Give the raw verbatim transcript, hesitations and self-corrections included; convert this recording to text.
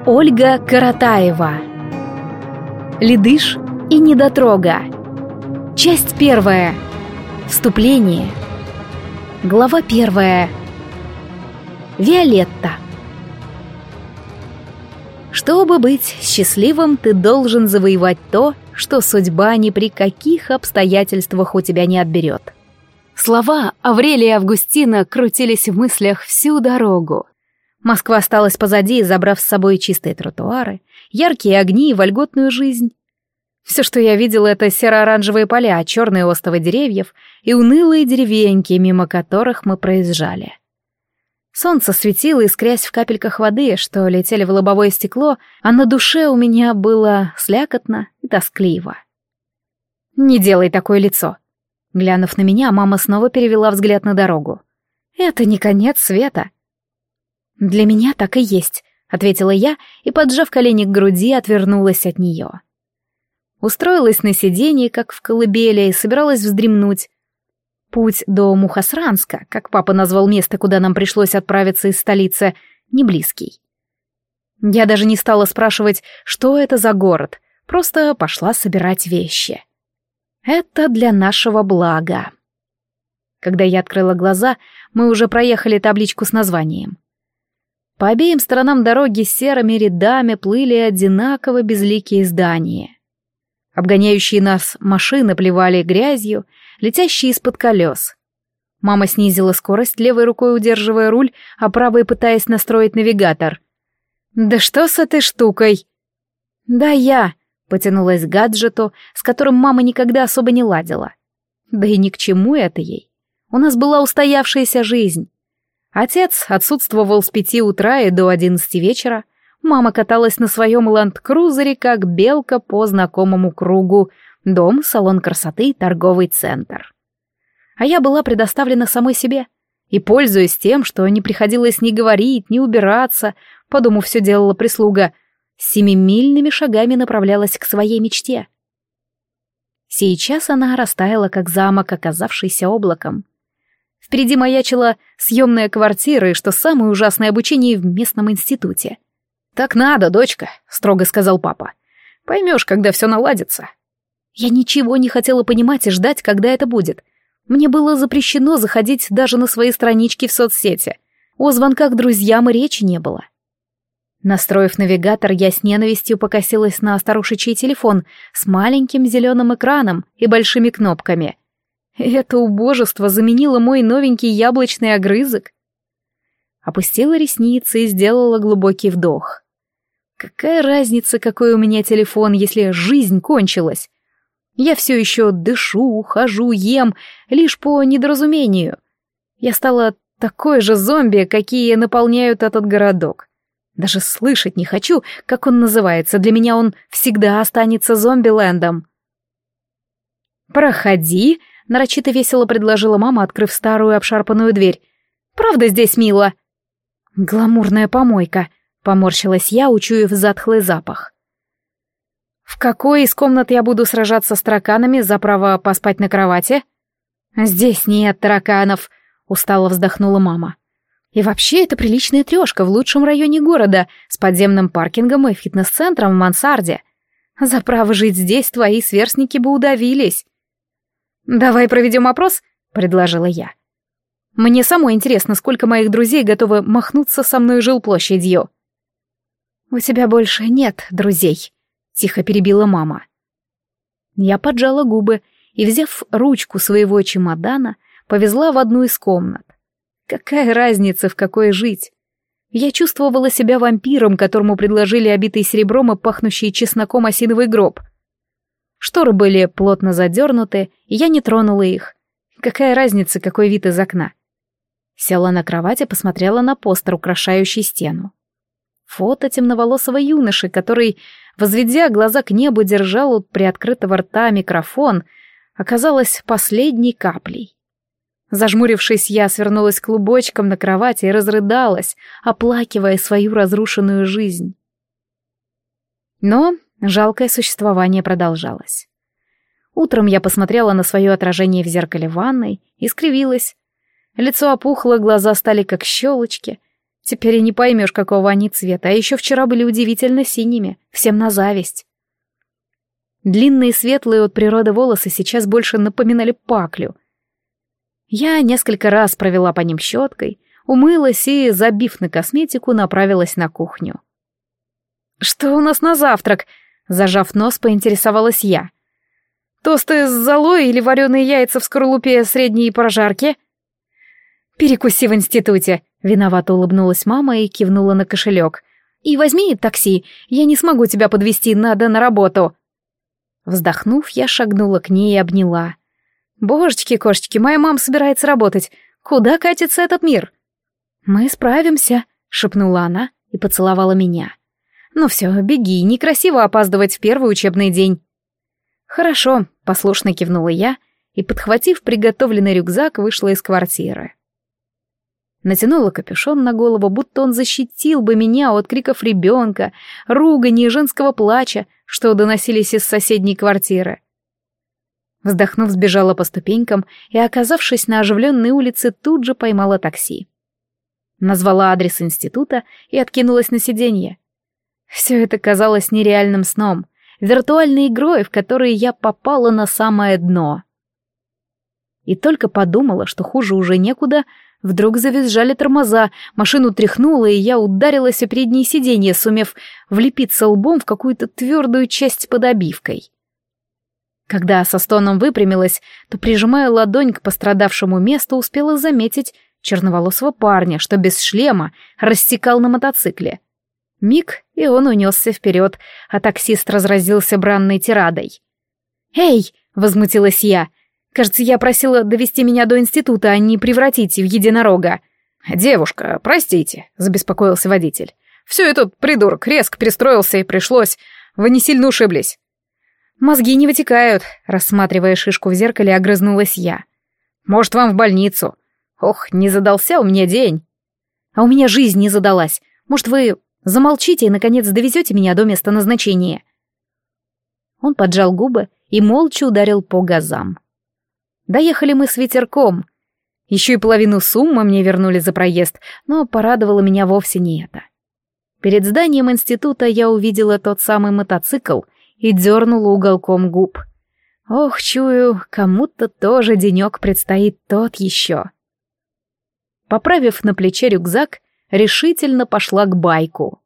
Ольга Каратаева. Ледыш и недотрога. Часть первая. Вступление. Глава первая. Виолетта. Чтобы быть счастливым, ты должен завоевать то, что судьба ни при каких обстоятельствах у тебя не отберет. Слова Аврелия Августина крутились в мыслях всю дорогу. Москва осталась позади, забрав с собой чистые тротуары, яркие огни и вольготную жизнь. Все, что я видела, это серо-оранжевые поля, черные остовы деревьев и унылые деревеньки, мимо которых мы проезжали. Солнце светило, искрясь в капельках воды, что летели в лобовое стекло, а на душе у меня было слякотно и тоскливо. «Не делай такое лицо!» Глянув на меня, мама снова перевела взгляд на дорогу. «Это не конец света!» «Для меня так и есть», — ответила я и, поджав колени к груди, отвернулась от нее. Устроилась на сиденье, как в колыбели, и собиралась вздремнуть. Путь до Мухосранска, как папа назвал место, куда нам пришлось отправиться из столицы, не близкий. Я даже не стала спрашивать, что это за город, просто пошла собирать вещи. Это для нашего блага. Когда я открыла глаза, мы уже проехали табличку с названием. По обеим сторонам дороги серыми рядами плыли одинаково безликие здания. Обгоняющие нас машины плевали грязью, летящие из-под колес. Мама снизила скорость, левой рукой удерживая руль, а правой пытаясь настроить навигатор. «Да что с этой штукой?» «Да я», — потянулась к гаджету, с которым мама никогда особо не ладила. Да и ни к чему это ей. У нас была устоявшаяся жизнь. Отец отсутствовал с пяти утра и до одиннадцати вечера. Мама каталась на своем ленд-крузере, как белка по знакомому кругу. Дом, салон красоты, торговый центр. А я была предоставлена самой себе. И, пользуясь тем, что не приходилось ни говорить, ни убираться, по дому все делала прислуга, семимильными шагами направлялась к своей мечте. Сейчас она растаяла, как замок, оказавшийся облаком. Впереди маячила съемная квартира и, что самое ужасное, обучение в местном институте. «Так надо, дочка», — строго сказал папа. «Поймешь, когда все наладится». Я ничего не хотела понимать и ждать, когда это будет. Мне было запрещено заходить даже на свои странички в соцсети. О звонках друзьям и речи не было. Настроив навигатор, я с ненавистью покосилась на старушечий телефон с маленьким зеленым экраном и большими кнопками. Это убожество заменило мой новенький яблочный огрызок. Опустила ресницы и сделала глубокий вдох. Какая разница, какой у меня телефон, если жизнь кончилась? Я все еще дышу, хожу, ем, лишь по недоразумению. Я стала такой же зомби, какие наполняют этот городок. Даже слышать не хочу, как он называется. Для меня он всегда останется зомби-лэндом. «Проходи», — нарочито весело предложила мама, открыв старую обшарпанную дверь. «Правда здесь мило?» «Гламурная помойка», — поморщилась я, учуяв затхлый запах. «В какой из комнат я буду сражаться с тараканами за право поспать на кровати?» «Здесь нет тараканов», — устало вздохнула мама. «И вообще это приличная трешка в лучшем районе города, с подземным паркингом и фитнес-центром в мансарде. За право жить здесь твои сверстники бы удавились». «Давай проведем опрос», — предложила я. «Мне самой интересно, сколько моих друзей готовы махнуться со мной жилплощадью». «У тебя больше нет друзей», — тихо перебила мама. Я поджала губы и, взяв ручку своего чемодана, повезла в одну из комнат. Какая разница, в какой жить? Я чувствовала себя вампиром, которому предложили обитый серебром и пахнущий чесноком осиновый гроб. Шторы были плотно задернуты, и я не тронула их. Какая разница, какой вид из окна? Села на кровать и посмотрела на постер, украшающий стену. Фото темноволосого юноши, который, возведя глаза к небу, держал у приоткрытого рта микрофон, оказалось последней каплей. Зажмурившись, я свернулась клубочком на кровати и разрыдалась, оплакивая свою разрушенную жизнь. Но жалкое существование продолжалось. Утром я посмотрела на свое отражение в зеркале ванной и скривилась. Лицо опухло, глаза стали как щелочки. Теперь и не поймешь, какого они цвета, а еще вчера были удивительно синими, всем на зависть. Длинные светлые от природы волосы сейчас больше напоминали паклю. Я несколько раз провела по ним щеткой, умылась и, забив на косметику, направилась на кухню. «Что у нас на завтрак?» — зажав нос, поинтересовалась я. «Тосты с золой или вареные яйца в скорлупе средней прожарки?» «Перекуси в институте», — виновато улыбнулась мама и кивнула на кошелек. «И возьми такси, я не смогу тебя подвезти, надо на работу». Вздохнув, я шагнула к ней и обняла. «Божечки-кошечки, моя мама собирается работать. Куда катится этот мир?» «Мы справимся», — шепнула она и поцеловала меня. «Ну все, беги, некрасиво опаздывать в первый учебный день». «Хорошо», — послушно кивнула я и, подхватив приготовленный рюкзак, вышла из квартиры. Натянула капюшон на голову, будто он защитил бы меня от криков ребенка, ругани и женского плача, что доносились из соседней квартиры. Вздохнув, сбежала по ступенькам и, оказавшись на оживленной улице, тут же поймала такси. Назвала адрес института и откинулась на сиденье. Все это казалось нереальным сном, виртуальной игрой, в которой я попала на самое дно. И только подумала, что хуже уже некуда, вдруг завизжали тормоза, машину тряхнуло, и я ударилась о переднее сиденье, сумев влепиться лбом в какую-то твердую часть под обивкой. Когда со стоном выпрямилась, то, прижимая ладонь к пострадавшему месту, успела заметить черноволосого парня, что без шлема рассекал на мотоцикле. Миг, и он унесся вперед, а таксист разразился бранной тирадой. «Эй!» — возмутилась я. «Кажется, я просила довести меня до института, а не превратить в единорога». «Девушка, простите», — забеспокоился водитель. «Все этот придурок резко перестроился и пришлось. Вы не сильно ушиблись». «Мозги не вытекают», — рассматривая шишку в зеркале, огрызнулась я. «Может, вам в больницу? Ох, не задался у меня день». «А у меня жизнь не задалась. Может, вы замолчите и, наконец, довезете меня до места назначения?» Он поджал губы и молча ударил по газам. Доехали мы с ветерком. Еще и половину суммы мне вернули за проезд, но порадовало меня вовсе не это. Перед зданием института я увидела тот самый мотоцикл и дернула уголком губ. Ох, чую, кому-то тоже денек предстоит тот еще. Поправив на плече рюкзак, решительно пошла к байку.